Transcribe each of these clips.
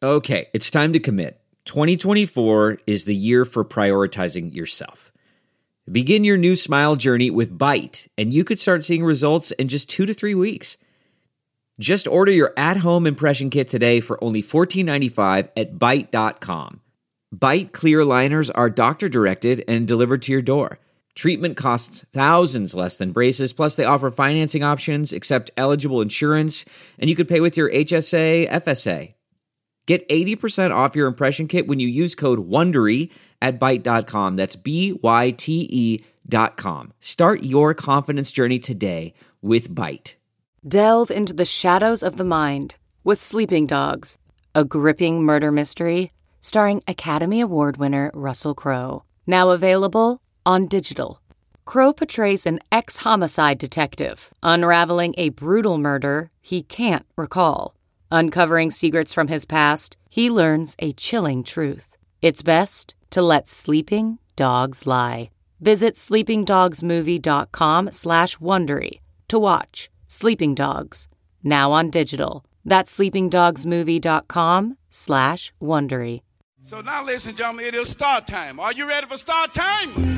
Okay, it's time to commit. 2024 is the year for prioritizing yourself. Begin your new smile journey with Byte, and you could start seeing results in just 2 to 3 weeks. Just order your at-home impression kit today for only $14.95 at Byte.com. Byte clear liners are doctor-directed and delivered to your door. Treatment costs thousands less than braces, plus they offer financing options, accept eligible insurance, and you could pay with your HSA, FSA. Get 80% off your impression kit when you use code WONDERY at Byte.com. That's BYTE.com. Start your confidence journey today with Byte. Delve into the shadows of the mind with Sleeping Dogs, a gripping murder mystery starring Academy Award winner Russell Crowe. Now available on digital. Crowe portrays an ex-homicide detective unraveling a brutal murder he can't recall. Uncovering secrets from his past, he learns a chilling truth. It's best to let sleeping dogs lie. Visit sleepingdogsmovie.com/Wondery to watch Sleeping Dogs, now on digital. That's sleepingdogsmovie.com/Wondery. So now, ladies and gentlemen, it is start time. Are you ready for start time?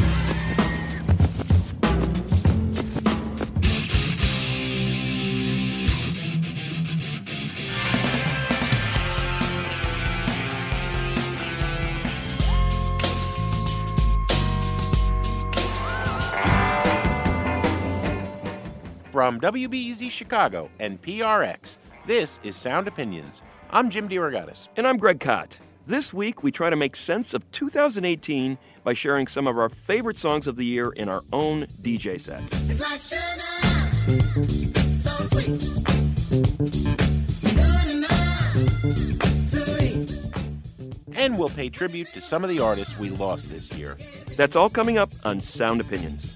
From WBEZ Chicago and PRX, this is Sound Opinions. I'm Jim DeRogatis. And I'm Greg Kot. This week, we try to make sense of 2018 by sharing some of our favorite songs of the year in our own DJ sets. It's like sugar, so sweet, good enough to eat. And we'll pay tribute to some of the artists we lost this year. That's all coming up on Sound Opinions.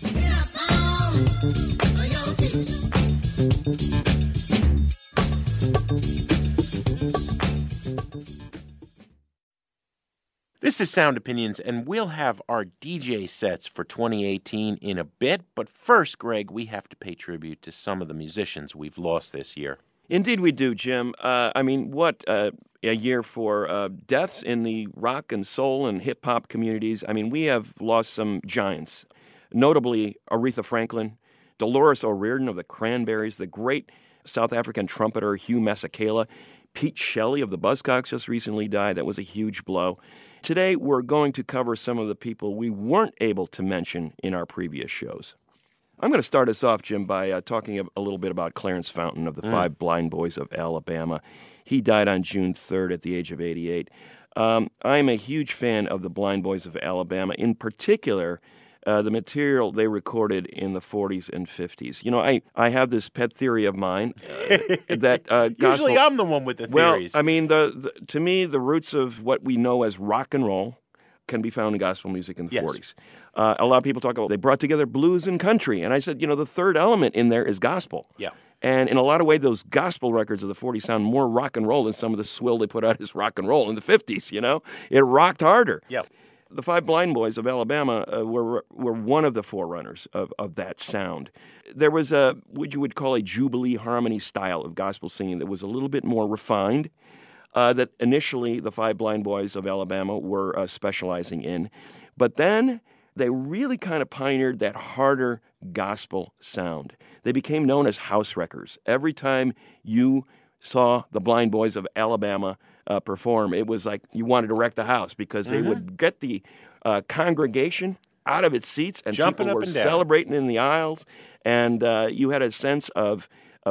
This is Sound Opinions, and we'll have our DJ sets for 2018 in a bit. But first, Greg, we have to pay tribute to some of the musicians we've lost this year. Indeed we do, Jim. What a year for deaths in the rock and soul and hip-hop communities. We have lost some giants, notably Aretha Franklin, Dolores O'Riordan of the Cranberries, the great South African trumpeter Hugh Masekela, Pete Shelley of the Buzzcocks just recently died. That was a huge blow. Today, we're going to cover some of the people we weren't able to mention in our previous shows. I'm going to start us off, Jim, by talking a little bit about Clarence Fountain of the Five Blind Boys of Alabama. He died on June 3rd at the age of 88. I'm a huge fan of the Blind Boys of Alabama, in particular the material they recorded in the 40s and 50s. I have this pet theory of mine that Usually I'm the one with the theories. Well, to me, the roots of what we know as rock and roll can be found in gospel music in the 40s. A lot of people talk about they brought together blues and country, and I said, the third element in there is gospel. Yeah. And in a lot of ways, those gospel records of the 40s sound more rock and roll than some of the swill they put out as rock and roll in the 50s, It rocked harder. Yeah. The Five Blind Boys of Alabama were one of the forerunners of that sound. There was what you would call a Jubilee harmony style of gospel singing that was a little bit more refined, that initially the Five Blind Boys of Alabama were specializing in. But then they really kind of pioneered that harder gospel sound. They became known as house wreckers. Every time you saw the Blind Boys of Alabama perform, it was like you wanted to wreck the house because they would get the congregation out of its seats and jumping people up were and down, celebrating in the aisles, and you had a sense of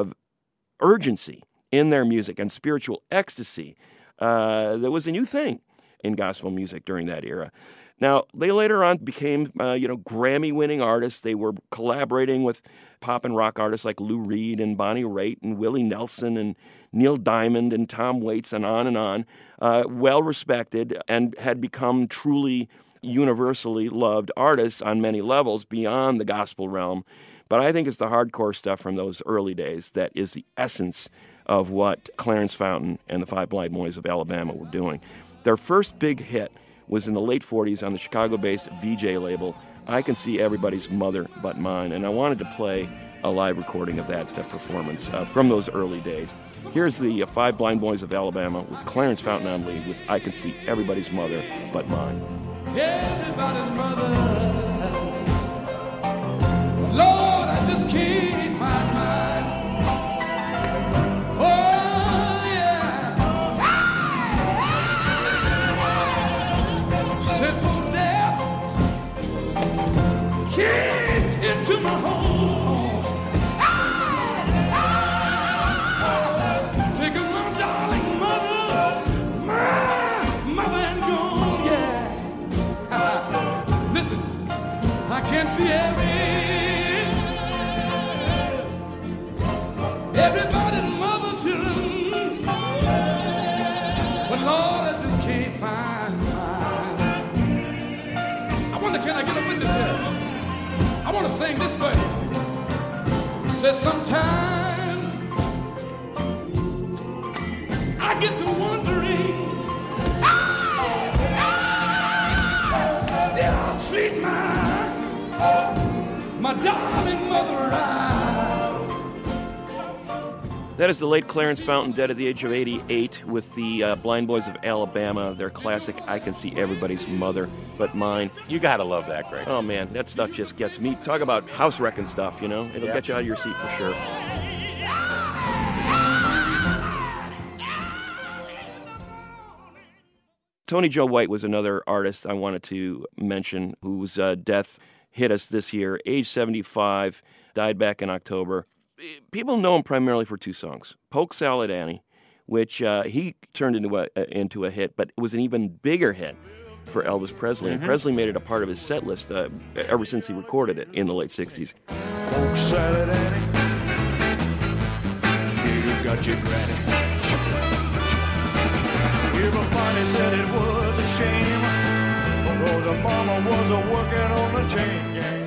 urgency in their music and spiritual ecstasy. There was a new thing in gospel music during that era. Now, they later on became, Grammy-winning artists. They were collaborating with pop and rock artists like Lou Reed and Bonnie Raitt and Willie Nelson and Neil Diamond and Tom Waits and on, well-respected, and had become truly universally loved artists on many levels beyond the gospel realm. But I think it's the hardcore stuff from those early days that is the essence of what Clarence Fountain and the Five Blind Boys of Alabama were doing. Their first big hit was in the late 40s on the Chicago-based VJ label, I Can See Everybody's Mother But Mine. And I wanted to play a live recording of that performance from those early days. Here's the Five Blind Boys of Alabama with Clarence Fountain on lead with I Can See Everybody's Mother But Mine. Everybody's mother. Lord, I just can't find mine. Oh, yeah. Sinful death came into my home. Take my darling mother, my mother and gone, yeah. Listen, I can't see everybody's mother, children, but Lord, I just can't find mine. I wonder, can I get a witness here? I want to sing this verse. It says, sometimes I get to wondering, how sweet my darling mother That is the late Clarence Fountain, dead at the age of 88, with the Blind Boys of Alabama, their classic I Can See Everybody's Mother But Mine. You gotta love that, Greg. Oh, man, that stuff just gets me. Talk about house-wrecking stuff, you know? It'll get you out of your seat for sure. Tony Joe White was another artist I wanted to mention whose death hit us this year. Age 75, died back in October. People know him primarily for two songs. Polk Salad Annie, which he turned into a hit, but it was an even bigger hit for Elvis Presley. And Presley made it a part of his set list ever since he recorded it in the late 60s. Polk Salad Annie, you got your granny. Everybody said it was a shame, because the mama was working on the chain gang.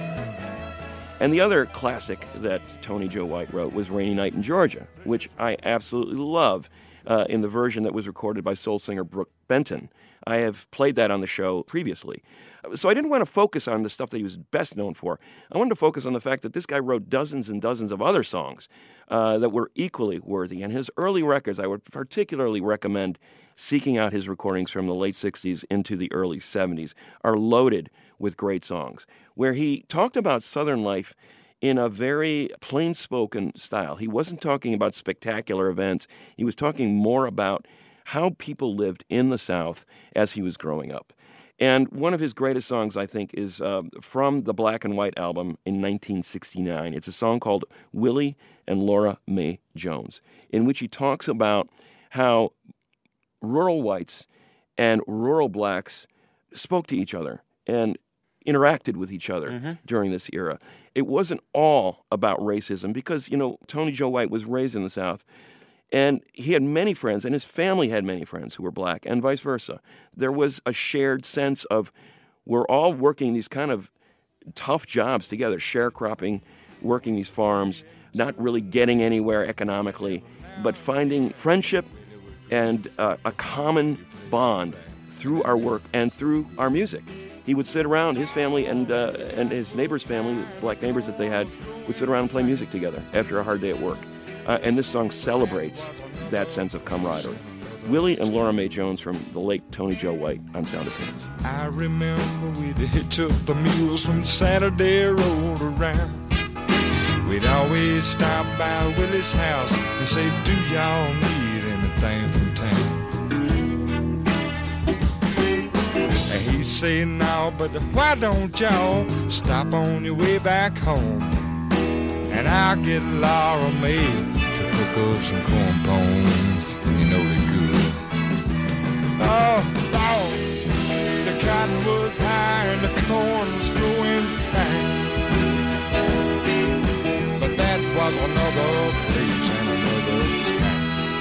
And the other classic that Tony Joe White wrote was Rainy Night in Georgia, which I absolutely love in the version that was recorded by soul singer Brooke Benton. I have played that on the show previously. So I didn't want to focus on the stuff that he was best known for. I wanted to focus on the fact that this guy wrote dozens and dozens of other songs that were equally worthy. And his early records, I would particularly recommend seeking out his recordings from the late 60s into the early 70s, are loaded with great songs, where he talked about Southern life in a very plain-spoken style. He wasn't talking about spectacular events. He was talking more about how people lived in the South as he was growing up. And one of his greatest songs, I think, is from the Black and White album in 1969. It's a song called Willie and Laura Mae Jones, in which he talks about how rural whites and rural blacks spoke to each other and interacted with each other during this era. It wasn't all about racism because, you know, Tony Joe White was raised in the South, and he had many friends, and his family had many friends who were black, and vice versa. There was a shared sense of we're all working these kind of tough jobs together, sharecropping, working these farms, not really getting anywhere economically, but finding friendship and a common bond through our work and through our music. He would sit around, his family and his neighbor's family, black neighbors that they had, would sit around and play music together after a hard day at work. And this song celebrates that sense of camaraderie. Willie and Laura Mae Jones from the late Tony Joe White on Sound Opinions. I remember we'd hitch up the mules when Saturday rolled around. We'd always stop by Willie's house and say, do y'all need anything from town? And he'd say, no, but why don't y'all stop on your way back home? And I'll get Laura Mae to cook up some corn bones, and you know they're good. Oh, Lord, the cotton was high and the corn was growing fast. But that was another place and another time.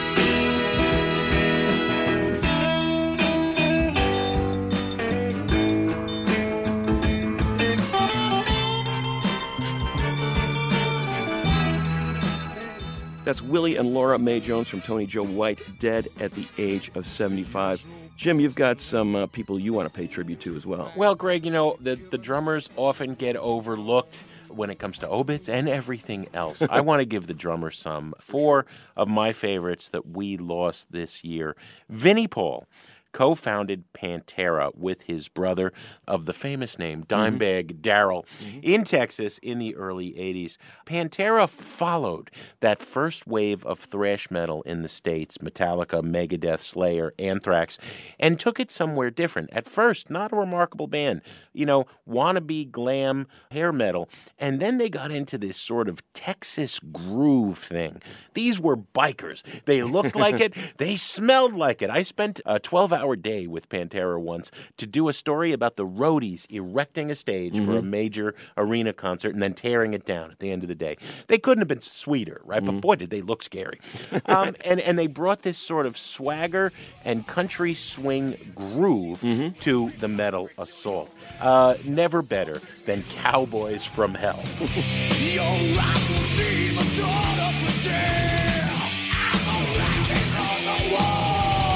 That's Willie and Laura Mae Jones from Tony Joe White, dead at the age of 75. Jim, you've got some people you want to pay tribute to as well. Well, Greg, you know, the drummers often get overlooked when it comes to obits and everything else. I want to give the drummer some. 4 of my favorites that we lost this year. Vinnie Paul co-founded Pantera with his brother of the famous name Dimebag Darrell in Texas in the early 80s. Pantera followed that first wave of thrash metal in the States, Metallica, Megadeth, Slayer, Anthrax, and took it somewhere different. At first, not a remarkable band, wannabe glam hair metal, and then they got into this sort of Texas groove thing. These were bikers. They looked like it. They smelled like it. I spent a 12-hour day with Pantera once to do a story about the roadies erecting a stage for a major arena concert and then tearing it down at the end of the day. They couldn't have been sweeter, right? But boy, did they look scary. And they brought this sort of swagger and country swing groove to the metal assault. Never better than Cowboys from Hell. Your eyes will see the dawn of the day. I'm a writing on the wall.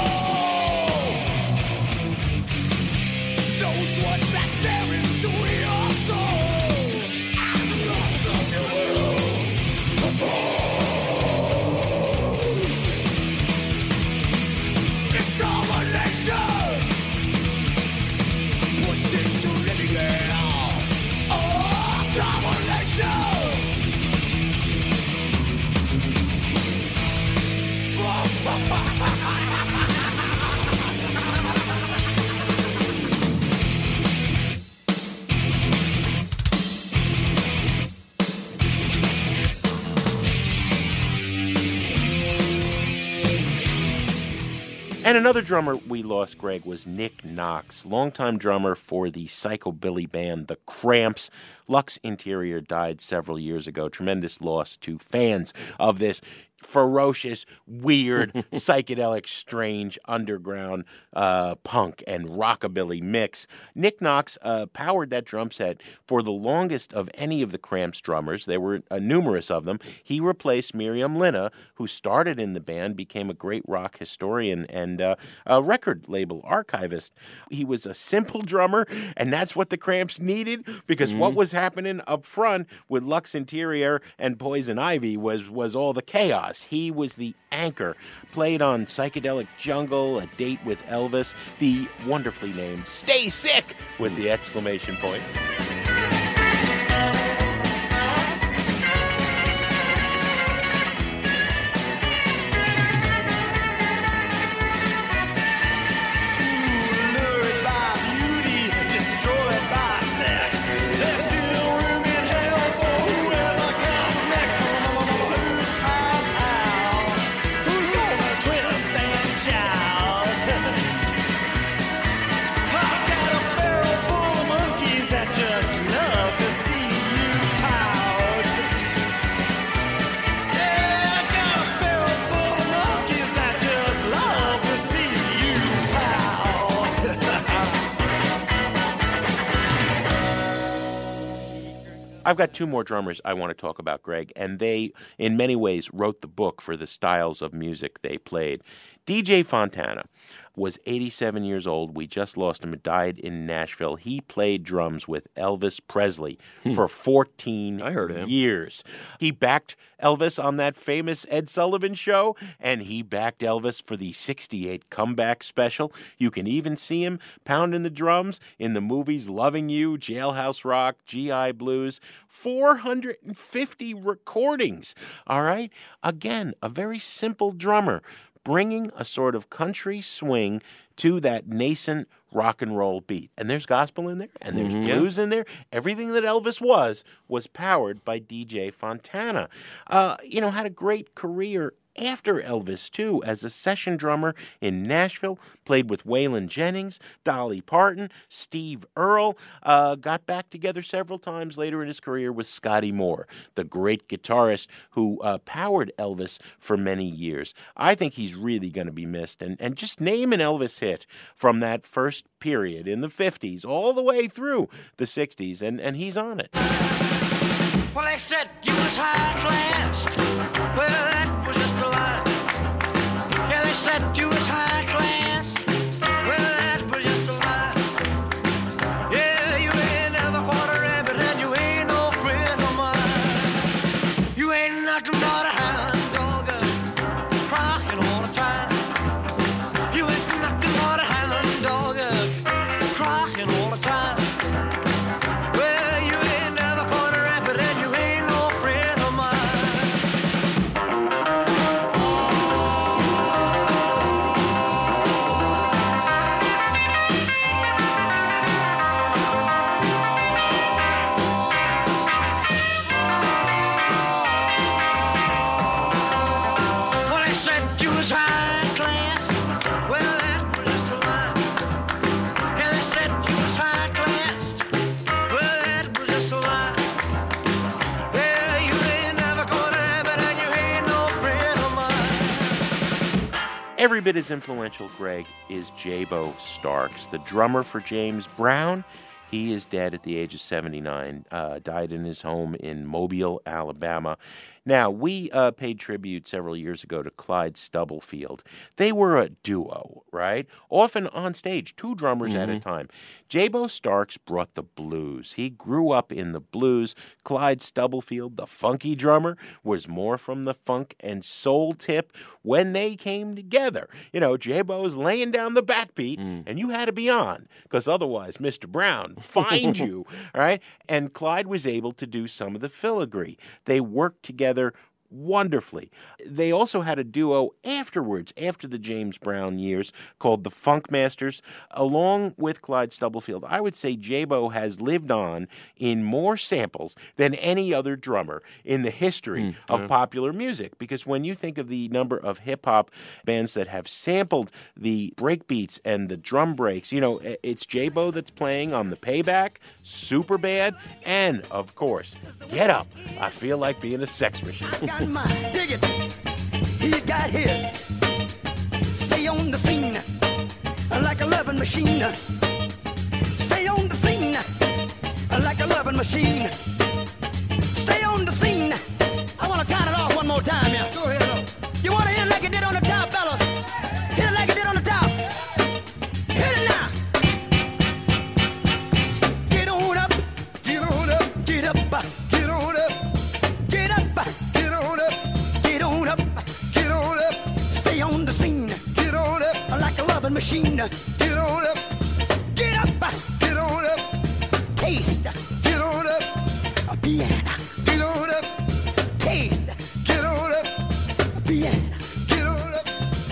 Those words that stare into your soul. I'm lost on your world. It's domination. Pushed into living hell. Oh, domination. And another drummer we lost, Greg, was Nick Knox, longtime drummer for the psychobilly band The Cramps. Lux Interior died several years ago. Tremendous loss to fans of this ferocious, weird, psychedelic, strange, underground punk and rockabilly mix. Nick Knox powered that drum set for the longest of any of the Cramps drummers. There were numerous of them. He replaced Miriam Linna, who started in the band, became a great rock historian and a record label archivist. He was a simple drummer, and that's what the Cramps needed, because what was happening up front with Lux Interior and Poison Ivy was all the chaos. He was the anchor, played on Psychedelic Jungle, A Date with Elvis, the wonderfully named Stay Sick with the exclamation point. I've got 2 more drummers I want to talk about, Greg, and they, in many ways, wrote the book for the styles of music they played. DJ Fontana was 87 years old. We just lost him. He died in Nashville. He played drums with Elvis Presley for 14 years. He backed Elvis on that famous Ed Sullivan show, and he backed Elvis for the 68 comeback special. You can even see him pounding the drums in the movies Loving You, Jailhouse Rock, GI Blues. 450 recordings, all right? Again, a very simple drummer, bringing a sort of country swing to that nascent rock and roll beat. And there's gospel in there, and there's blues in there. Everything that Elvis was powered by DJ Fontana. Had a great career after Elvis, too, as a session drummer in Nashville, played with Waylon Jennings, Dolly Parton, Steve Earle, got back together several times later in his career with Scotty Moore, the great guitarist who powered Elvis for many years. I think he's really going to be missed. And just name an Elvis hit from that first period in the 50s all the way through the 60s, and he's on it. Well, they said you was high class. Well, that was just a lie. Yeah, they said you was high class. Well, that was just a lie. Yeah, you ain't never caught a rabbit and you ain't no friend of Every bit as influential, Greg, is Jabo Starks, the drummer for James Brown. He is dead at the age of 79, died in his home in Mobile, Alabama. Now, we paid tribute several years ago to Clyde Stubblefield. They were a duo, right? Often on stage, two drummers at a time. Jabo Starks brought the blues. He grew up in the blues. Clyde Stubblefield, the funky drummer, was more from the funk and soul tip. When they came together, you know, Jabo's laying down the backbeat, and you had to be on, because otherwise Mr. Brown fined you, all right? And Clyde was able to do some of the filigree. They worked together wonderfully. They also had a duo afterwards, after the James Brown years, called the Funk Masters. Along with Clyde Stubblefield, I would say Jabo has lived on in more samples than any other drummer in the history of popular music. Because when you think of the number of hip-hop bands that have sampled the breakbeats and the drum breaks, you know, it's Jabo that's playing on the Payback, Superbad, and, of course, Get Up, I Feel Like Being a Sex Machine. Mine, dig it. He's got his. Stay on the scene like a loving machine. Stay on the scene like a loving machine. Stay on the scene. I want to count it off one more time, yeah. Go ahead. You want to hit it like it did on the top, fellas? Hit it like it did on the top. Hit it now. Get on up. Get on up. Get up. Get on up. Get up. Get on up. Get on up. Get on up. Stay on the scene. Get on up. Like a loving machine. Get on up. Get up. Get on up. Taste. Get on up. A piano. Get on up. Taste. Get on up. A piano. Get on up.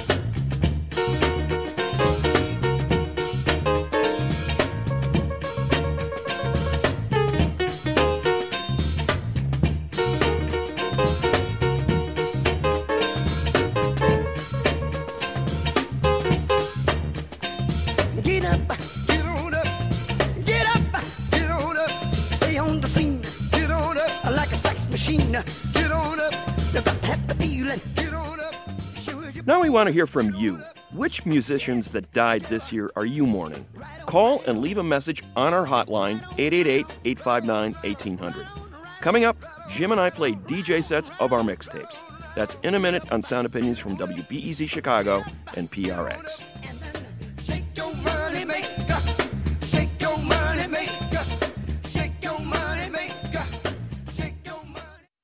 Get up, get on up, get up, get on up. Stay on the scene, get on up, like a sex machine. Get on up, you got to have the feeling. Get on up, sure as you Now we want to hear from you. Which musicians that died this year are you mourning? Call and leave a message on our hotline, 888-859-1800. Coming up, Jim and I play DJ sets of our mixtapes. That's in a minute on Sound Opinions from WBEZ Chicago and PRX. shake your money maker, shake your money maker, shake your money maker, shake your money.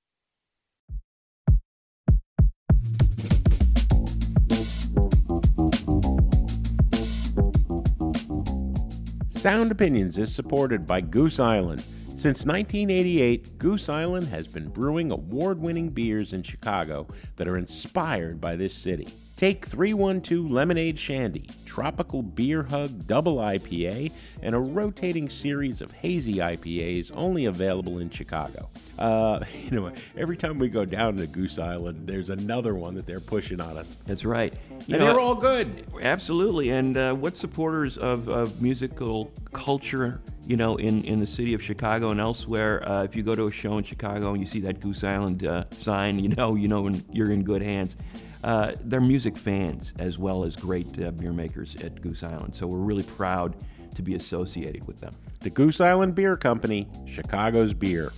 Sound Opinions is supported by Goose Island. Since 1988, Goose Island has been brewing award-winning beers in Chicago that are inspired by this city. Take 312 Lemonade Shandy, Tropical Beer Hug Double IPA, and a rotating series of hazy IPAs only available in Chicago. Every time we go down to Goose Island, there's another one that they're pushing on us. That's right. And they're all good. Absolutely. And what supporters of musical culture, in the city of Chicago and elsewhere, if you go to a show in Chicago and you see that Goose Island sign, you know you're in good hands. They're music fans as well as great beer makers at Goose Island. So we're really proud to be associated with them. The Goose Island Beer Company, Chicago's beer.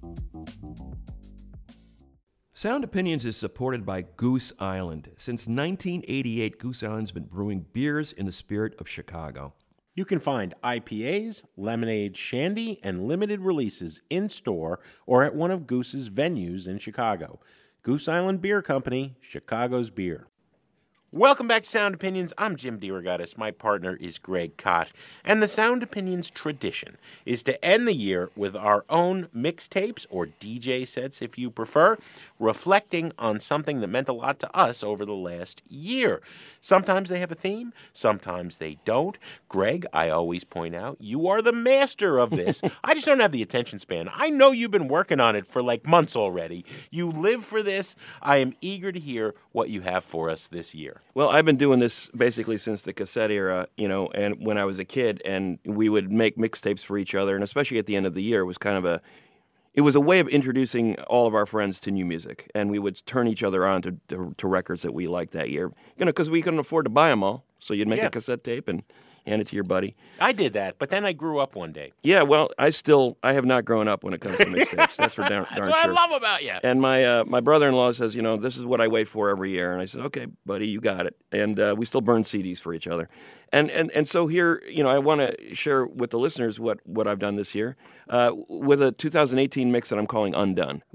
Sound Opinions is supported by Goose Island. Since 1988, Goose Island's been brewing beers in the spirit of Chicago. You can find IPAs, lemonade, shandy, and limited releases in-store or at one of Goose's venues in Chicago. Goose Island Beer Company, Chicago's beer. Welcome back to Sound Opinions. I'm Jim DeRogatis. My partner is Greg Kot. And the Sound Opinions tradition is to end the year with our own mixtapes, or DJ sets if you prefer, reflecting on something that meant a lot to us over the last year. Sometimes they have a theme, sometimes they don't. Greg, I always point out, you are the master of this. I just don't have the attention span. I know you've been working on it for like months already. You live for this. I am eager to hear what you have for us this year. Well, I've been doing this basically since the cassette era, and when I was a kid, and we would make mixtapes for each other, and especially at the end of the year, it was kind of it was a way of introducing all of our friends to new music, and we would turn each other on to records that we liked that year. Because we couldn't afford to buy them all, so you'd make a cassette tape and hand it to your buddy. I did that, but then I grew up one day. Yeah, well, I have not grown up when it comes to mixtapes. That's for darn That's sure. what I love about you. And my brother-in-law says, this is what I wait for every year. And I said, okay, buddy, you got it. And we still burn CDs for each other. And so here, I want to share with the listeners what I've done this year with a 2018 mix that I'm calling Undone.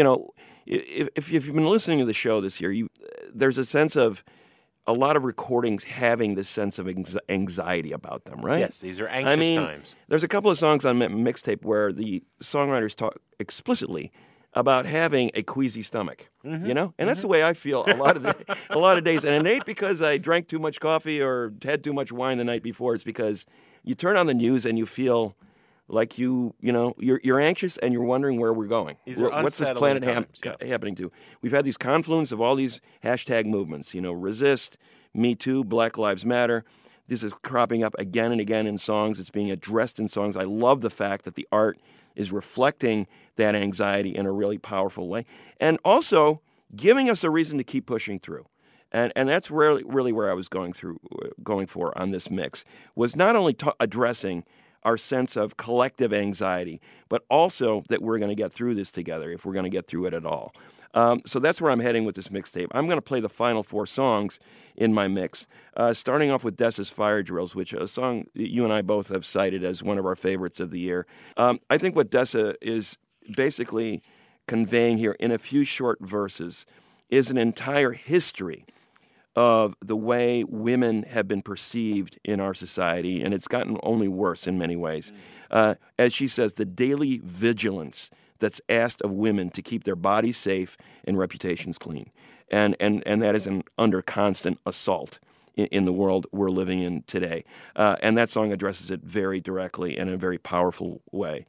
If you've been listening to the show this year, there's a sense of a lot of recordings having this sense of anxiety about them, right? Yes, these are anxious times. There's a couple of songs on mixtape where the songwriters talk explicitly about having a queasy stomach, and that's the way I feel a lot of days. And it ain't because I drank too much coffee or had too much wine the night before. It's because you turn on the news and you feel like you're anxious and you're wondering where we're going. What's this planet happening to? We've had these confluence of all these hashtag movements, resist, Me Too, Black Lives Matter. This is cropping up again and again in songs. It's being addressed in songs. I love the fact that the art is reflecting that anxiety in a really powerful way, and also giving us a reason to keep pushing through. And that's really where I was going for on this mix, was not only addressing our sense of collective anxiety, but also that we're going to get through this together if we're going to get through it at all. So that's where I'm heading with this mixtape. I'm going to play the final 4 songs in my mix, starting off with Dessa's Fire Drills, which is a song that you and I both have cited as one of our favorites of the year. I think what Dessa is basically conveying here in a few short verses is an entire history of the way women have been perceived in our society, and it's gotten only worse in many ways. As she says, the daily vigilance that's asked of women to keep their bodies safe and reputations clean. And that is under constant assault in the world we're living in today. And that song addresses it very directly and in a very powerful way.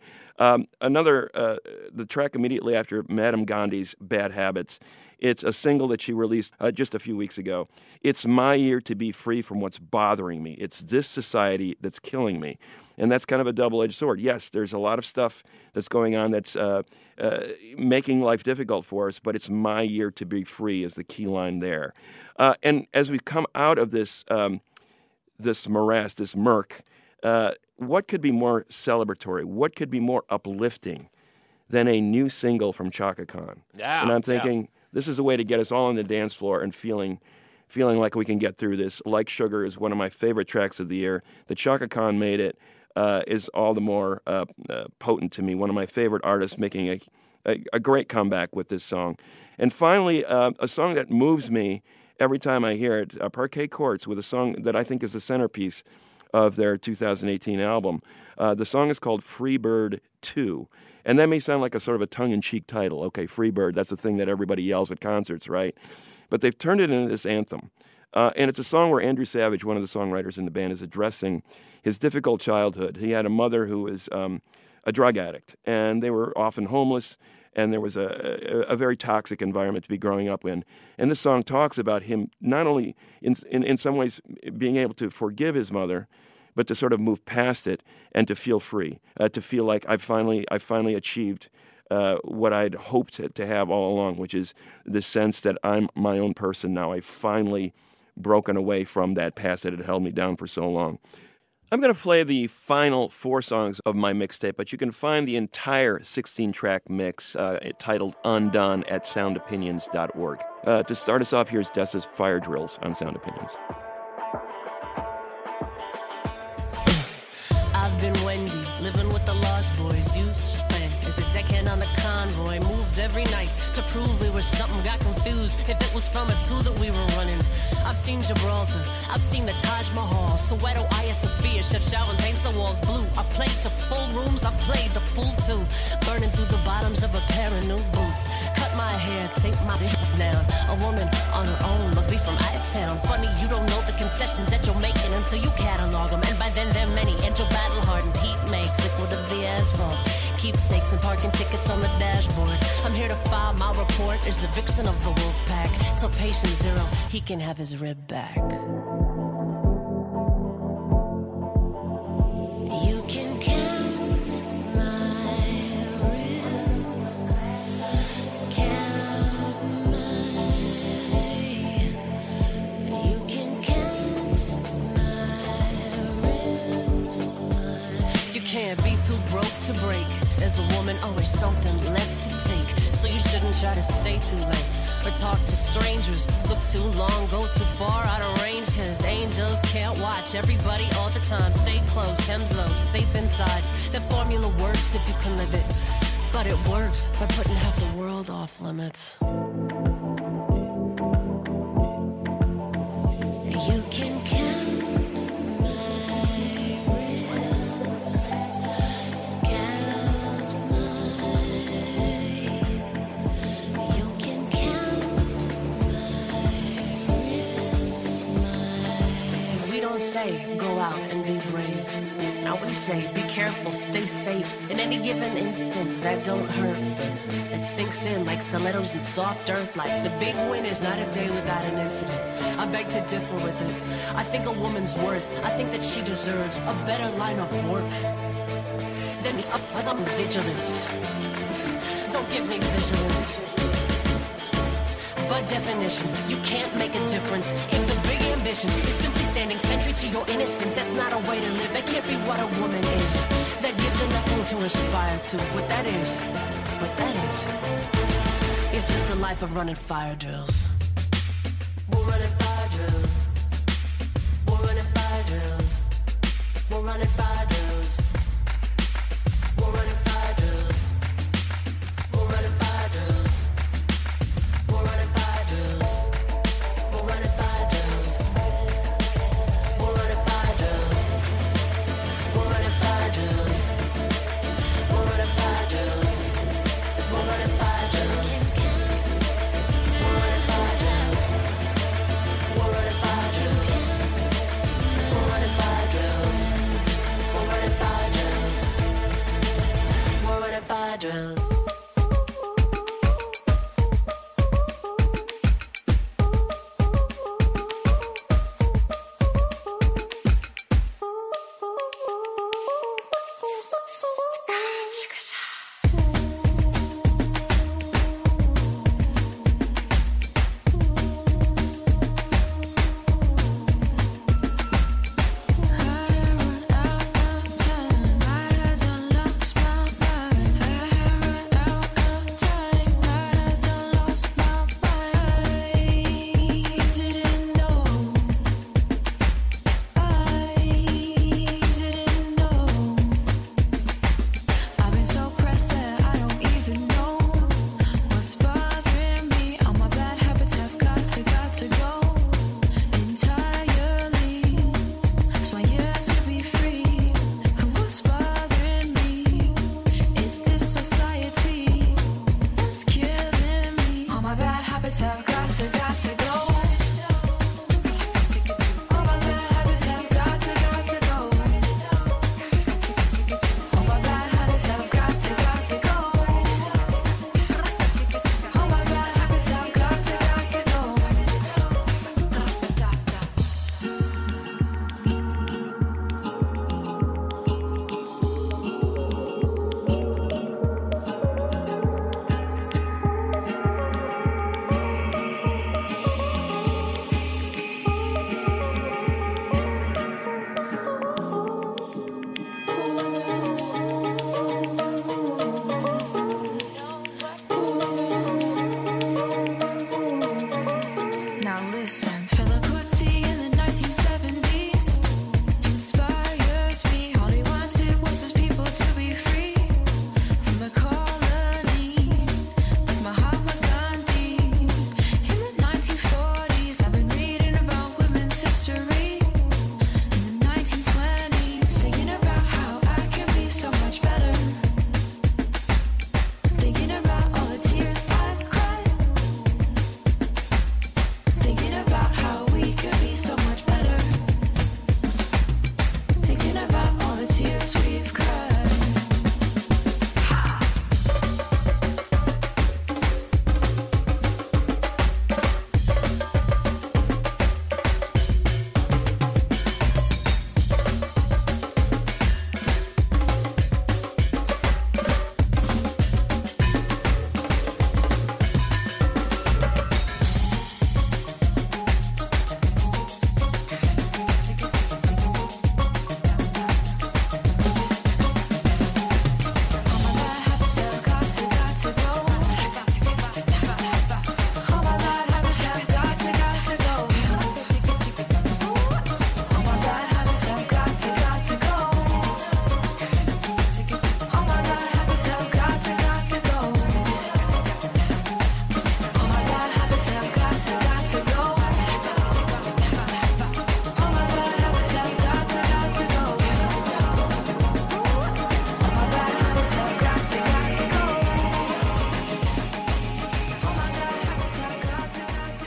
The track immediately after Madame Gandhi's Bad Habits, it's a single that she released just a few weeks ago. It's my year to be free from what's bothering me. It's this society that's killing me. And that's kind of a double-edged sword. Yes, there's a lot of stuff that's going on that's making life difficult for us, but it's my year to be free is the key line there. And as we come out of this morass, this murk, what could be more celebratory? What could be more uplifting than a new single from Chaka Khan? Yeah, and I'm thinking this is a way to get us all on the dance floor and feeling like we can get through this. Like Sugar is one of my favorite tracks of the year. That Chaka Khan made it is all the more potent to me. One of my favorite artists making a great comeback with this song. And finally, a song that moves me every time I hear it, Parquet Courts, with a song that I think is the centerpiece of their 2018 album. The song is called Freebird 2. And that may sound like a sort of a tongue-in-cheek title. Okay, Freebird, that's the thing that everybody yells at concerts, right? But they've turned it into this anthem. And it's a song where Andrew Savage, one of the songwriters in the band, is addressing his difficult childhood. He had a mother who was a drug addict, and they were often homeless, and there was a very toxic environment to be growing up in. And this song talks about him not only in some ways being able to forgive his mother, but to sort of move past it and to feel free, to feel like I finally achieved what I'd hoped to have all along, which is the sense that I'm my own person now. I've finally broken away from that past that had held me down for so long. I'm going to play the final 4 songs of my mixtape, but you can find the entire 16-track mix titled Undone at soundopinions.org. To start us off, here's Dessa's Fire Drills on Sound Opinions. I've been Wendy, living with the Lost Boys. You spent as a deckhand on the convoy. Moves every night to prove we were something. Got confused if it was from a 2 that we were running. I've seen Gibraltar, I've seen the Taj Mahal, Soweto, Hagia Sophia, Chef Shaolin paints the walls blue. I've played to full rooms, I've played the full 2, burning through the bottoms of a pair of new boots. Cut my hair, take my business down. A woman on her own must be from out of town. Funny you don't know the concessions that you're making until you catalog them, and by then they're many. And your battle hardened heat makes liquid of the asphalt. Keepsakes and parking tickets on the dashboard. I'm here to file my report as the vixen of the wolf pack. Tell patient 0 he can have his rib back. You can count my rib. can't be too broke to break. As a woman, always something left to take. So you shouldn't try to stay too late or talk to strangers. Look too long, go too far out of range, cause angels can't watch everybody all the time. Stay close, hems low, safe inside. That formula works if you can live it, but it works by putting half the world off limits. You can count my ribs, count you can count my ribs. We don't say go out and be brave. Now we say be careful, stay safe. In any given instance, that don't hurt, but it sinks in like stilettos in soft earth. Like the big win is not a day without an incident. I beg to differ with it. I think a woman's worth, I think that she deserves a better line of work than vigilance. Don't give me vigilance. By definition, you can't make a difference if the big ambition is simply standing sentry to your innocence. That's not a way to live. That can't be what a woman is. That gives her nothing to aspire to. What that is just a life of running fire drills. We're running fire drills. We're running fire drills. We're running fire drills. We're running fire drills. We're running fire drills. We're running fire drills. We're running fire drills. We're running fire drills. We're running fire drills. We're running fire drills. We're running fire drills. We're running fire drills. We're running fire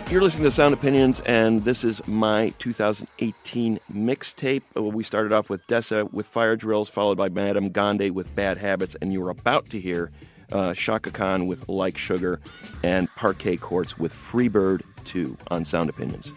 You're listening to Sound Opinions, and this is my 2018 mixtape. We started off with Dessa with Fire Drills, followed by Madame Gandhi with Bad Habits, and you were about to hear Shaka Khan with Like Sugar and Parquet Courts with Freebird 2 on Sound Opinions.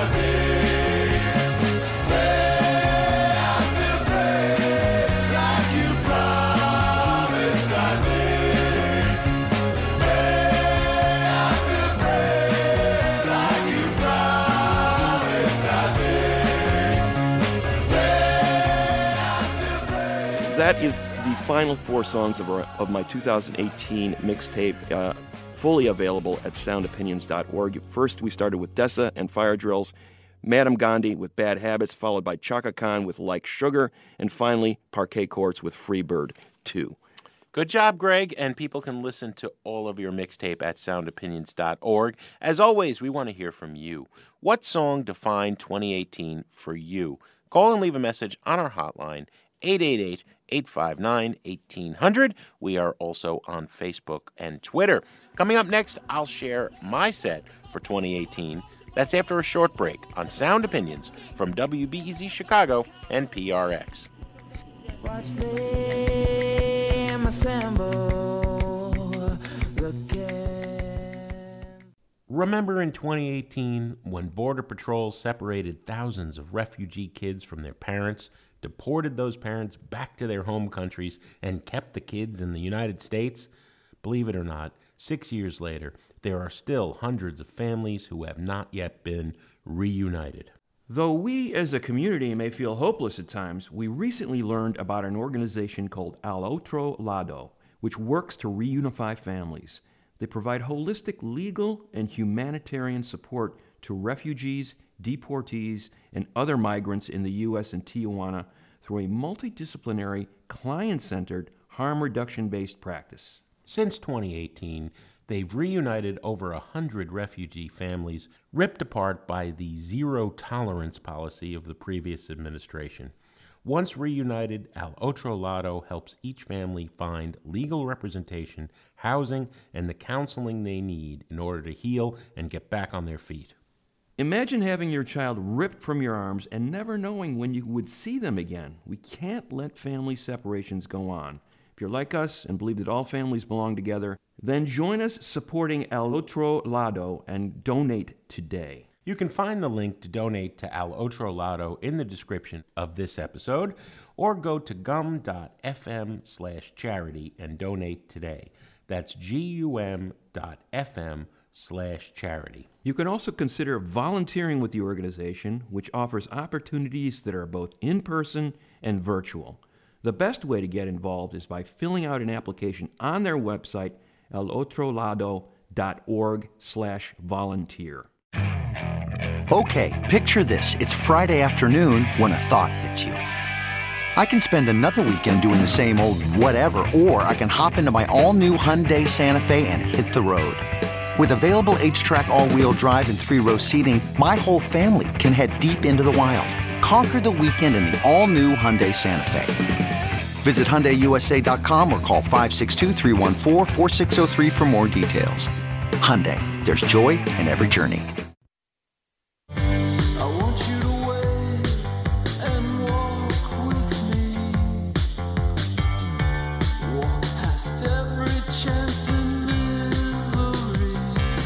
That is the final 4 songs of my 2018 mixtape, fully available at soundopinions.org. First, we started with Dessa and Fire Drills, Madam Gandhi with Bad Habits, followed by Chaka Khan with Like Sugar, and finally, Parquet Courts with Freebird 2. Good job, Greg, and people can listen to all of your mixtape at soundopinions.org. As always, we want to hear from you. What song defined 2018 for you? Call and leave a message on our hotline, 888-859-1800. We are also on Facebook and Twitter. Coming up next, I'll share my set for 2018. That's after a short break on Sound Opinions from WBEZ Chicago and PRX. Watch them assemble again. Remember in 2018 when Border Patrol separated thousands of refugee kids from their parents, deported those parents back to their home countries, and kept the kids in the United States? Believe it or not, 6 years later, there are still hundreds of families who have not yet been reunited. Though we as a community may feel hopeless at times, we recently learned about an organization called Al Otro Lado, which works to reunify families. They provide holistic legal and humanitarian support to refugees, deportees, and other migrants in the U.S. and Tijuana through a multidisciplinary, client-centered, harm reduction-based practice. Since 2018, they've reunited over 100 refugee families ripped apart by the zero-tolerance policy of the previous administration. Once reunited, Al Otro Lado helps each family find legal representation, housing, and the counseling they need in order to heal and get back on their feet. Imagine having your child ripped from your arms and never knowing when you would see them again. We can't let family separations go on. If you're like us and believe that all families belong together, then join us supporting Al Otro Lado and donate today. You can find the link to donate to Al Otro Lado in the description of this episode, or go to gum.fm/charity and donate today. That's gum.fm/charity. You can also consider volunteering with the organization, which offers opportunities that are both in-person and virtual. The best way to get involved is by filling out an application on their website, alotrolado.org/volunteer. Okay, picture this. It's Friday afternoon when a thought hits you. I can spend another weekend doing the same old whatever, or I can hop into my all-new Hyundai Santa Fe and hit the road. With available H-Track all-wheel drive and 3-row seating, my whole family can head deep into the wild. Conquer the weekend in the all-new Hyundai Santa Fe. Visit HyundaiUSA.com or call 562-314-4603 for more details. Hyundai, there's joy in every journey. I want you to wait and walk with me. Walk past every chance and misery.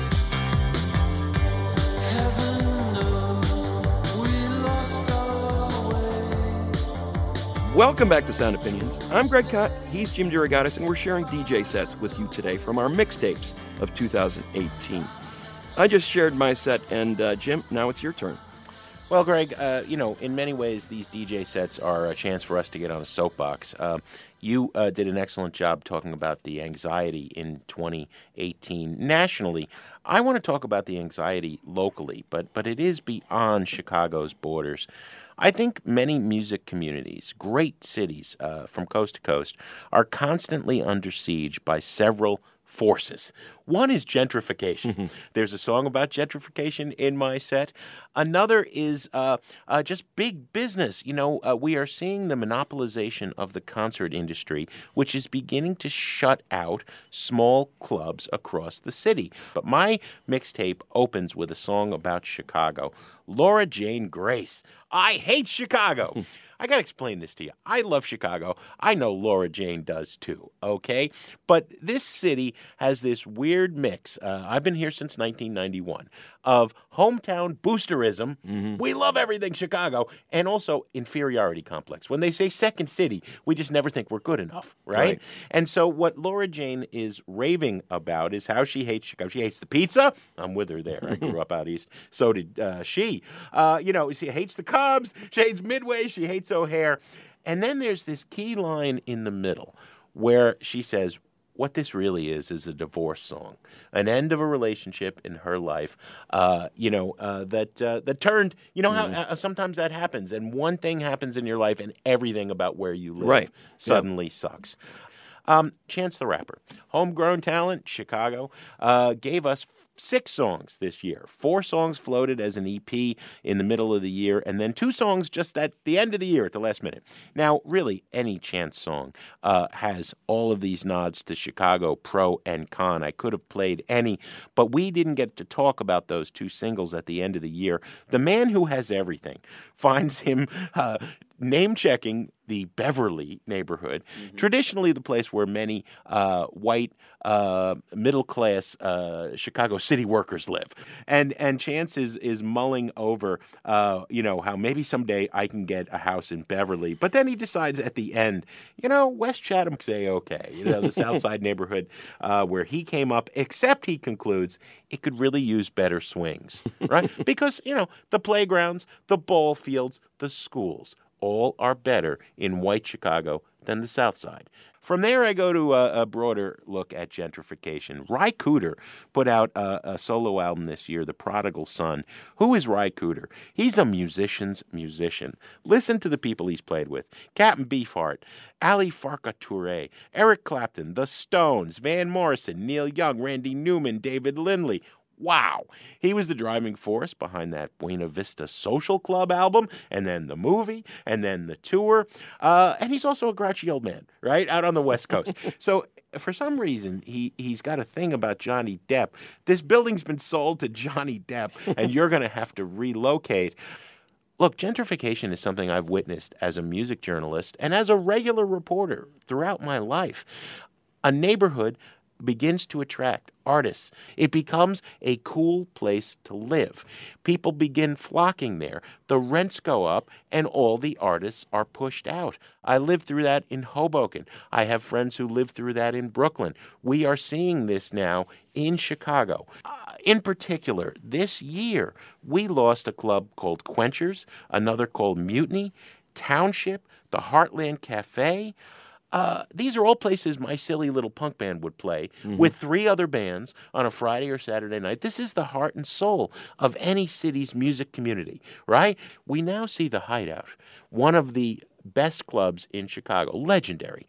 Heaven knows we lost our way. Welcome back to Sound Opinions. I'm Greg Kot, he's Jim DeRogatis, and we're sharing DJ sets with you today from our mixtapes of 2018. I just shared my set, and Jim, now it's your turn. Well, Greg, in many ways, these DJ sets are a chance for us to get on a soapbox. You did an excellent job talking about the anxiety in 2018 nationally. I want to talk about the anxiety locally, but it is beyond Chicago's borders. I think many music communities, great cities from coast to coast, are constantly under siege by several forces. One is gentrification. There's a song about gentrification in my set. Another is just big business. We are seeing the monopolization of the concert industry, which is beginning to shut out small clubs across the city. But my mixtape opens with a song about Chicago. Laura Jane Grace. I hate Chicago. I got to explain this to you. I love Chicago. I know Laura Jane does too, okay? But this city has this weird mix. I've been here since 1991 of hometown boosterism. We love everything Chicago, and also inferiority complex. When they say second city, we just never think we're good enough, right? And so what Laura Jane is raving about is how she hates Chicago. She hates the pizza. I'm with her there. I grew up out east. So did she. She hates the Cubs. She hates Midway. She hates O'Hare. And then there's this key line in the middle where she says, what this really is a divorce song, an end of a relationship in her life, that turned, how sometimes that happens, and one thing happens in your life and everything about where you live suddenly sucks. Chance the Rapper, homegrown talent, Chicago, gave us 6 songs this year. 4 songs floated as an EP in the middle of the year, and then 2 songs just at the end of the year at the last minute. Now, really, any Chance song has all of these nods to Chicago, pro and con. I could have played any, but we didn't get to talk about those 2 singles at the end of the year. The Man Who Has Everything finds him name-checking the Beverly neighborhood, traditionally the place where many white, middle-class Chicago city workers live. And Chance is mulling over, how maybe someday I can get a house in Beverly. But then he decides at the end, West Chatham say okay, the South Side neighborhood where he came up, except he concludes it could really use better swings, right? Because, the playgrounds, the ball fields, the schools, all are better in white Chicago than the South Side. From there, I go to a broader look at gentrification. Ry Cooder put out a solo album this year, The Prodigal Son. Who is Ry Cooder? He's a musician's musician. Listen to the people he's played with. Captain Beefheart, Ali Farka Touré, Eric Clapton, The Stones, Van Morrison, Neil Young, Randy Newman, David Lindley. Wow. He was the driving force behind that Buena Vista Social Club album, and then the movie, and then the tour. And he's also a grouchy old man, right, out on the West Coast. So for some reason, he's got a thing about Johnny Depp. This building's been sold to Johnny Depp, and you're going to have to relocate. Look, gentrification is something I've witnessed as a music journalist and as a regular reporter throughout my life. A neighborhood begins to attract artists. It becomes a cool place to live. People begin flocking there. The rents go up, and all the artists are pushed out. I lived through that in Hoboken. I have friends who lived through that in Brooklyn. We are seeing this now in Chicago. In particular, this year, we lost a club called Quenchers, another called Mutiny, Township, the Heartland Cafe. These are all places my silly little punk band would play with 3 other bands on a Friday or Saturday night. This is the heart and soul of any city's music community, right? We now see the Hideout, one of the best clubs in Chicago, legendary.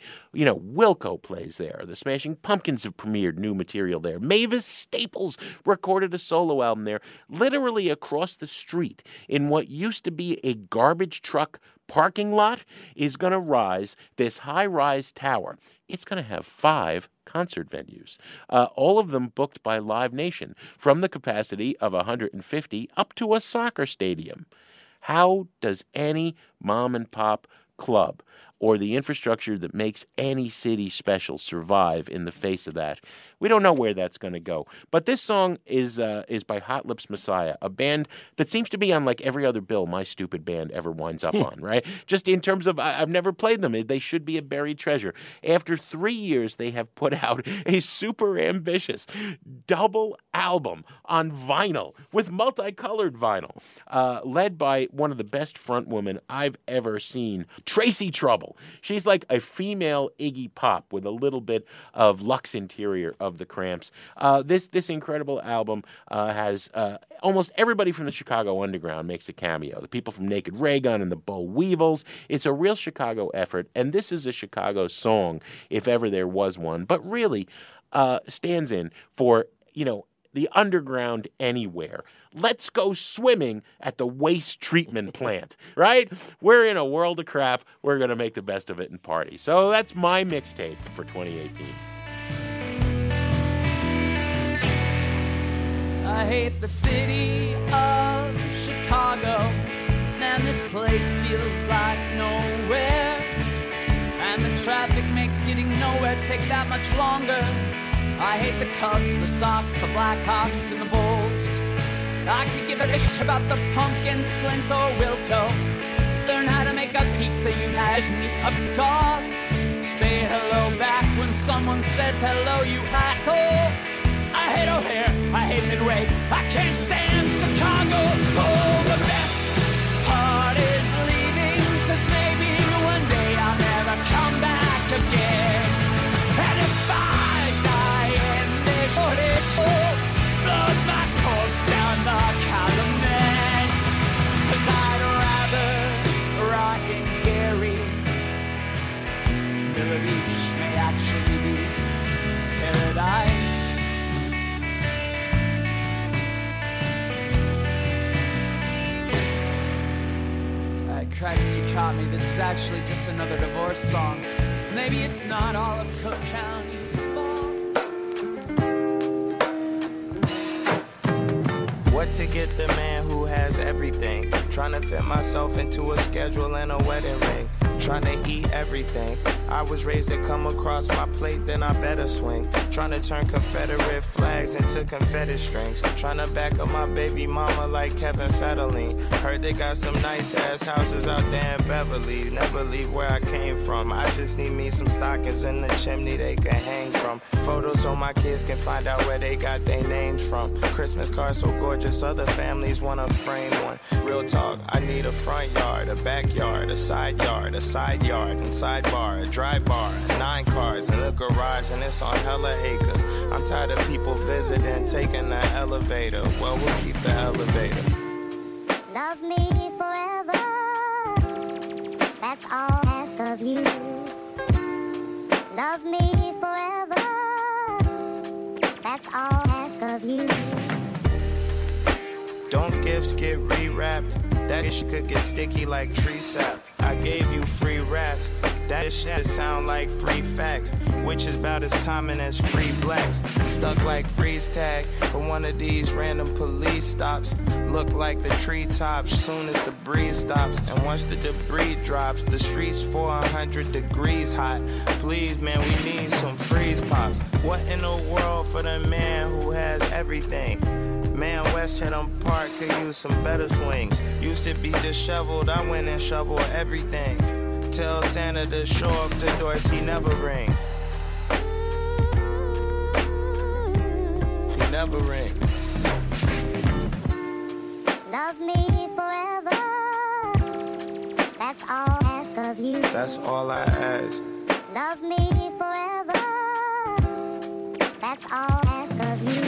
Wilco plays there. The Smashing Pumpkins have premiered new material there. Mavis Staples recorded a solo album there, literally across the street in what used to be a garbage truck parking lot is going to rise this high-rise tower. It's going to have 5 concert venues, all of them booked by Live Nation, from the capacity of 150 up to a soccer stadium. How does any mom-and-pop club or the infrastructure that makes any city special survive in the face of that? We don't know where that's going to go. But this song is by Hot Lips Messiah, a band that seems to be on like every other bill my stupid band ever winds up on, right? Just in terms of, I've never played them. They should be a buried treasure. After 3 years, they have put out a super ambitious double album on vinyl with multicolored vinyl, led by one of the best front women I've ever seen, Tracy Trouble. She's like a female Iggy Pop with a little bit of luxe interior of the Cramps. This incredible album has almost everybody from the Chicago Underground makes a cameo. The people from Naked Raygun and the Boll Weevils. It's a real Chicago effort, and this is a Chicago song, if ever there was one, but really stands in for, the underground anywhere. Let's go swimming at the waste treatment plant, right? We're in a world of crap. We're going to make the best of it and party. So that's my mixtape for 2018. I hate the city of Chicago. Man, this place feels like nowhere. And the traffic makes getting nowhere take that much longer. I hate the Cubs, the Sox, the Blackhawks, and the Bulls. I could give a dish about the pumpkin, slint, or Wilco. Learn how to make a pizza, you hash me up coughs. Say hello back when someone says hello, you asshole. I hate O'Hare, I hate Midway, I can't stand Chicago. Oh, the best part is leaving, 'cause maybe one day I'll never come back again. And if I die in this show, blood my toes down the Calumet, 'cause I'd rather rot in Gary. Villa Beach may actually be paradise. Christ, you caught me. This is actually just another divorce song. Maybe it's not all of Cook County's fault. What to get the man who has everything? Trying to fit myself into a schedule and a wedding ring. Trying to eat everything. I was raised to come across my plate, then I better swing. Trying to turn Confederate flags into confetti strings. Trying to back up my baby mama like Kevin Federline. Heard they got some nice ass houses out there in Beverly. Never leave where I came from. I just need me some stockings in the chimney they can hang from. Photos so my kids can find out where they got their names from. Christmas cards so gorgeous, other families wanna frame one. Real talk, I need a front yard, a backyard, a side yard, a side yard and sidebar, a dry bar, 9 cars in a garage, and it's on hella acres. I'm tired of people visiting, taking the elevator. Well, we'll keep the elevator. Love me forever, that's all I ask of you. Love me forever, that's all I ask of you. Don't gifts get rewrapped? That shit could get sticky like tree sap. I gave you free raps. That shit sound like free facts, which is about as common as free blacks. Stuck like freeze tag for one of these random police stops. Look like the treetops soon as the breeze stops. And once the debris drops, the streets 400 degrees hot. Please, man, we need some freeze pops. What in the world for the man who has everything? Man, West Chatham Park could use some better swings. Used to be disheveled, I went and shoveled everything. Tell Santa to show up the doors he never ring. He never ring. Love me forever, that's all I ask of you. That's all I ask. Love me forever, that's all I ask of you.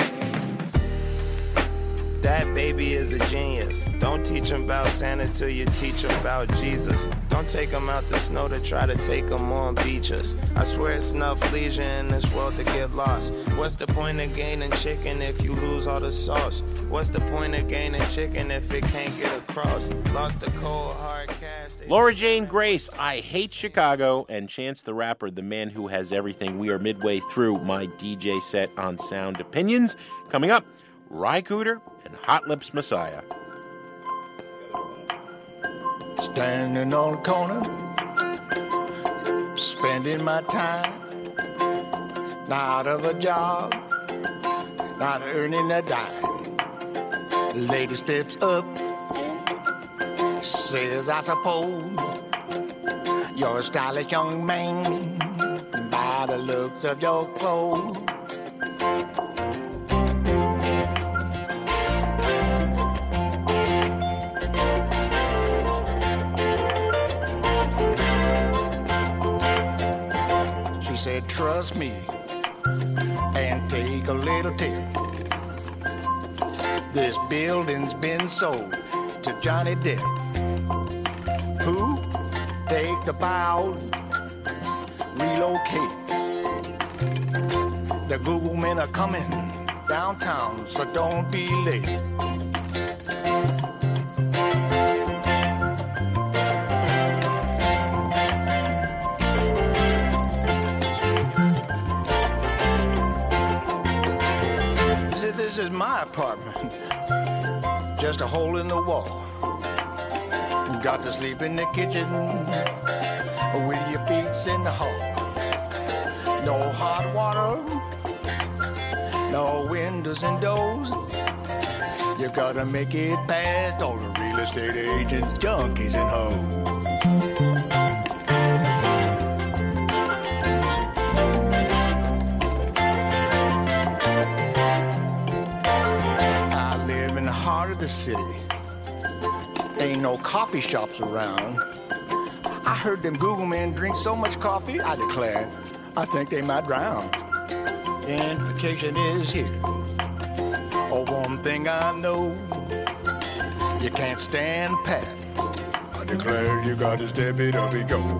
That baby is a genius. Don't teach him about Santa till you teach him about Jesus. Don't take him out the snow to try to take him on beaches. I swear it's enough leisure in this world to get lost. What's the point of gaining chicken if you lose all the sauce? What's the point of gaining chicken if it can't get across? Lost the cold hard cash. Laura Jane Grace, I Hate Chicago, and Chance the Rapper, the man who has everything. We are midway through my DJ set on Sound Opinions. Coming up, Ry Cooder and Hot Lips Messiah. Standing on the corner, spending my time, not of a job, not earning a dime. The lady steps up, says, I suppose you're a stylish young man by the looks of your clothes. Said, trust me and take a little tip. This building's been sold to Johnny Depp. Who? Take the buyout, relocate. The Google men are coming downtown, so don't be late. This is my apartment, just a hole in the wall. Got to sleep in the kitchen with your feet in the hall. No hot water, no windows and doors. You gotta make it past all the real estate agents, junkies, and hoes. I live in the heart of the city. Ain't no coffee shops around. I heard them Google men drink so much coffee, I declare, I think they might drown. Gentrification is here. Oh, one thing I know, you can't stand pat. I declare you got to step it up and go.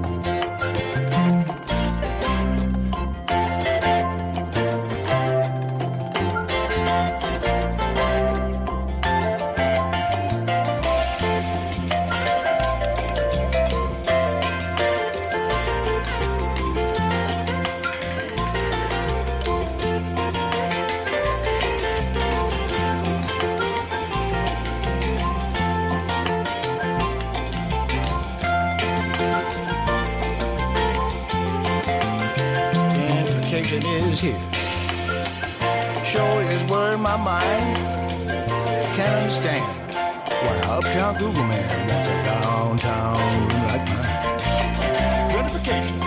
Is here. Sure is where my mind can't understand why uptown Google man wants a downtown like mine. Gratification.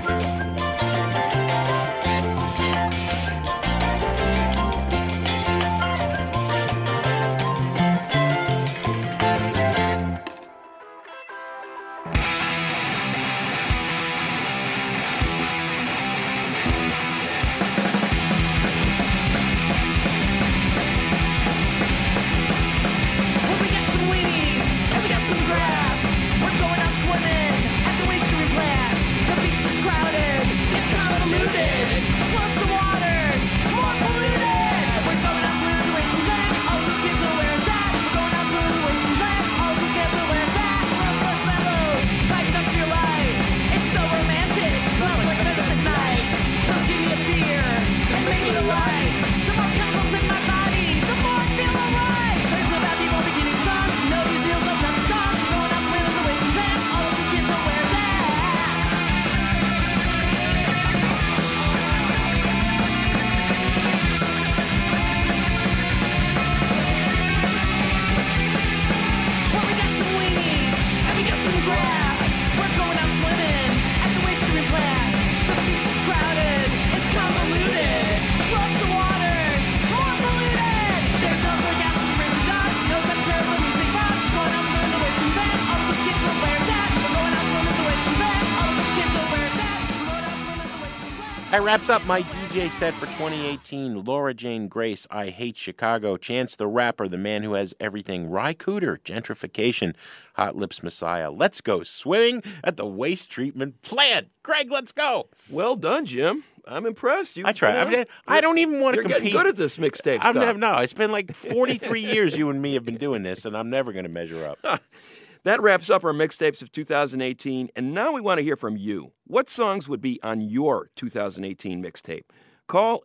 That wraps up my DJ set for 2018. Laura Jane Grace, I Hate Chicago. Chance the Rapper, the man who has everything. Ry Cooder, Gentrification. Hot Lips Messiah. Let's go swimming at the waste treatment plant. Greg, let's go. Well done, Jim. I'm impressed. I try. I don't even want to compete. You're getting good at this mixtape stuff. No, it's been like 43 years you and me have been doing this, and I'm never going to measure up. That wraps up our mixtapes of 2018, and now we want to hear from you. What songs would be on your 2018 mixtape? Call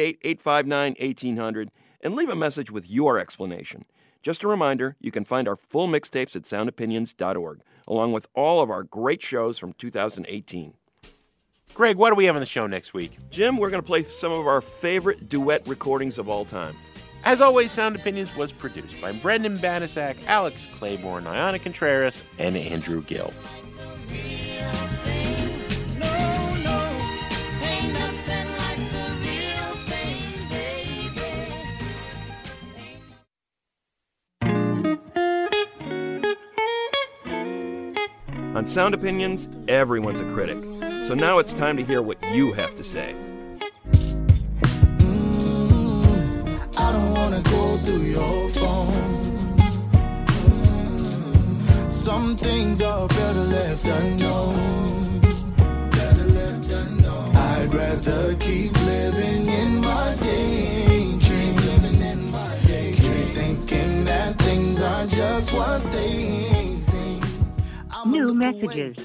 888-859-1800 and leave a message with your explanation. Just a reminder, you can find our full mixtapes at soundopinions.org, along with all of our great shows from 2018. Greg, what do we have on the show next week? Jim, we're going to play some of our favorite duet recordings of all time. As always, Sound Opinions was produced by Brendan Banasak, Alex Claiborne, Ayana Contreras, and Andrew Gill. On Sound Opinions, everyone's a critic. So now it's time to hear what you have to say. I don't wanna go through your phone. Some things are better left unknown. I'd rather keep living in my daydream. Keep thinking that things are just what they seem. New messages.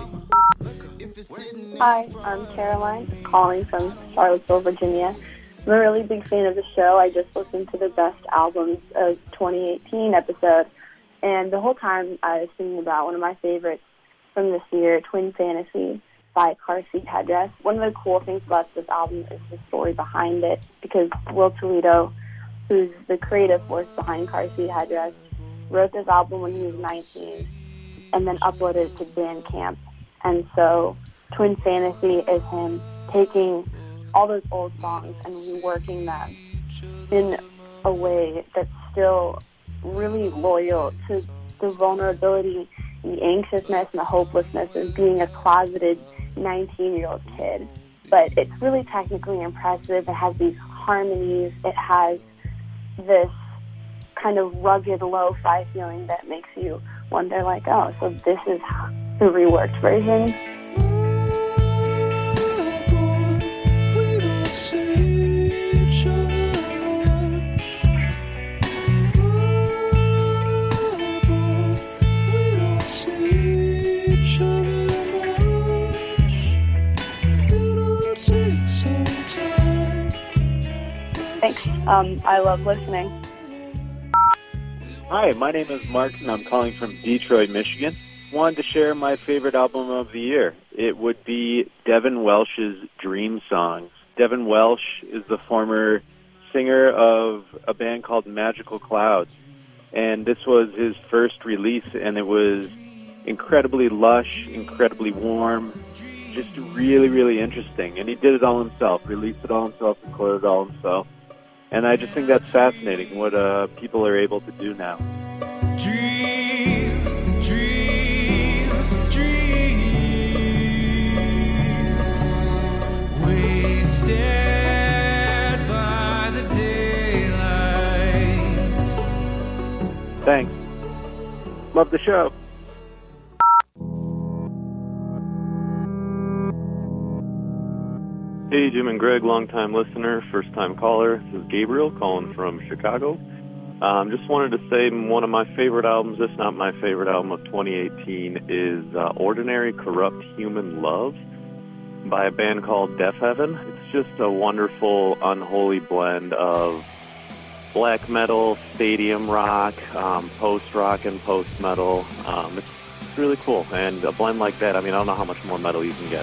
Hi, I'm Caroline, calling from Charlottesville, Virginia. I'm a really big fan of the show. I just listened to the best albums of 2018 episode, and the whole time I was thinking about one of my favorites from this year, Twin Fantasy by Car Seat Headrest. One of the cool things about this album is the story behind it, because Will Toledo who's the creative force behind Car Seat Headrest, wrote this album when he was 19 and then uploaded it to Bandcamp. And so Twin Fantasy is him taking all those old songs and reworking them in a way that's still really loyal to the vulnerability, the anxiousness, and the hopelessness of being a closeted 19-year-old kid. But it's really technically impressive. It has these harmonies. It has this kind of rugged lo-fi feeling that makes you wonder, like, oh, so this is the reworked version. Thanks. I love listening. Hi, my name is Mark, and I'm calling from Detroit, Michigan. Wanted to share my favorite album of the year. It would be Devin Welsh's Dream Songs. Devin Welsh is the former singer of a band called Magical Clouds, and this was his first release, and it was incredibly lush, incredibly warm, just really, really interesting. And he did it all himself, released it all himself, recorded it all himself. And I just think that's fascinating, what people are able to do now. Dream, dream, dream. Wasted by the daylight. Thanks. Love the show. Hey, Jim and Greg, long-time listener, first-time caller. This is Gabriel calling from Chicago. Just wanted to say one of my favorite albums, if not my favorite album of 2018, is Ordinary Corrupt Human Love by a band called Deaf Heaven. It's just a wonderful, unholy blend of black metal, stadium rock, post-rock, and post-metal. It's really cool, and a blend like that, I mean, I don't know how much more metal you can get.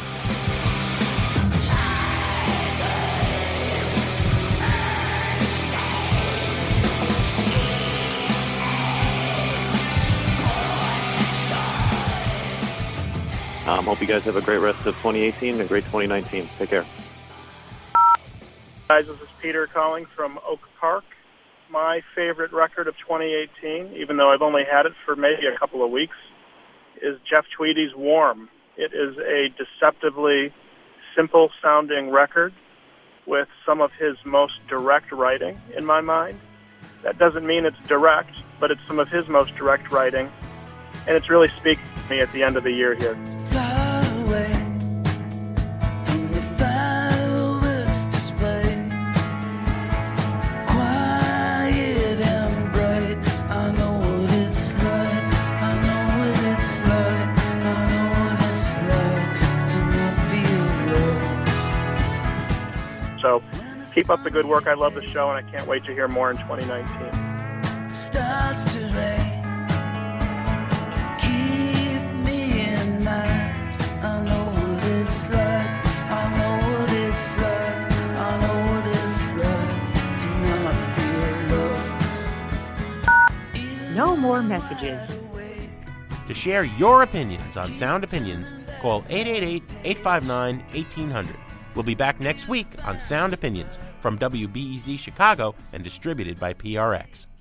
Hope you guys have a great rest of 2018 and a great 2019. Take care. Guys, this is Peter calling from Oak Park. My favorite record of 2018, even though I've only had it for maybe a couple of weeks, is Jeff Tweedy's Warm. It is a deceptively simple-sounding record with some of his most direct writing, in my mind. That doesn't mean it's direct, but it's some of his most direct writing, and it's really speaking to me at the end of the year here. So keep up the good work. I love the show, and I can't wait to hear more in 2019. Starts to rain. Keep me in mind. I know what it's like. I know what it's like. I know what it's like. To know I feel love. No more messages. To share your opinions on Sound Opinions, call 888-859-1800. We'll be back next week on Sound Opinions from WBEZ Chicago and distributed by PRX.